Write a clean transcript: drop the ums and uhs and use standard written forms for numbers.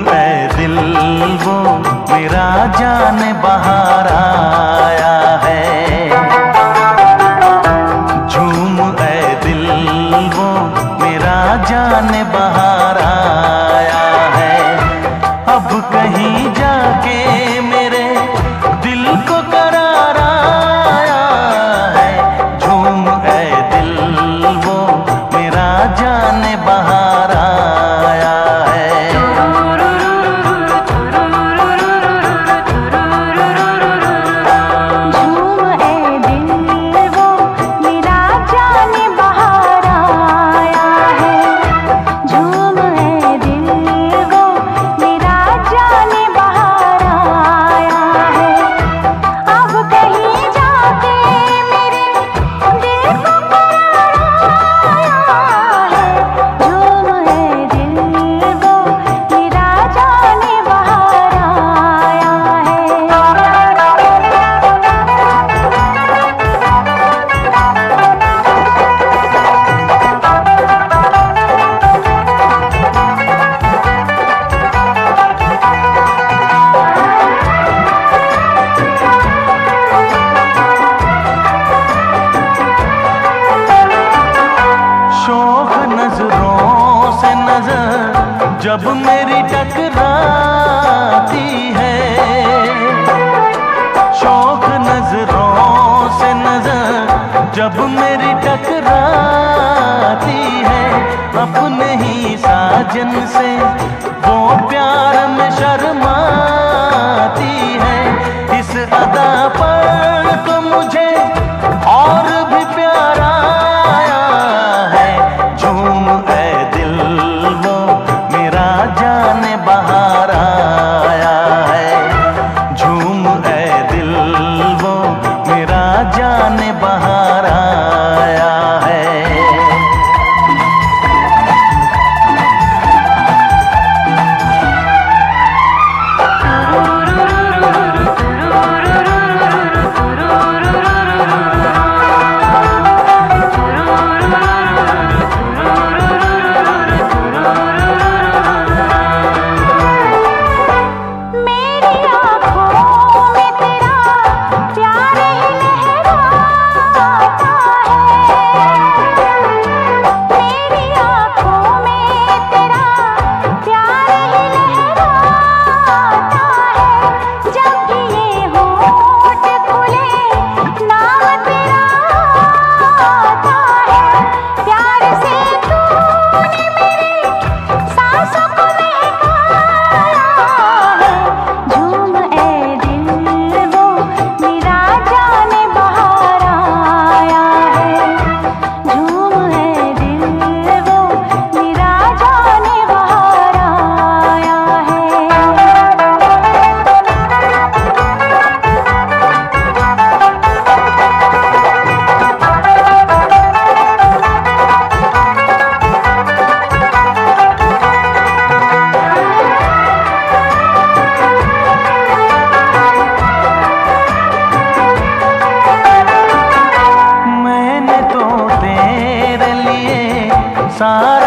ए दिल वो मेरा जान बहार आया है। झूम ए दिल वो मेरा जान बहार आया है। अब कहीं जाके मेरे दिल को करार आया है। झूम ए दिल वो मेरा जान बहार आया है। जब मेरी टकराती है, शौक नजरों से नजर जब मेरी टकराती है। अपने ही साजन से वो प्यार में शर्माती है। इस अदा पर तो मुझे और भी प्यार आया है। झूम ए दिल वो मेरा जान बहार आया है। झूम ए दिल वो मेरा जान बहार आया है। सारा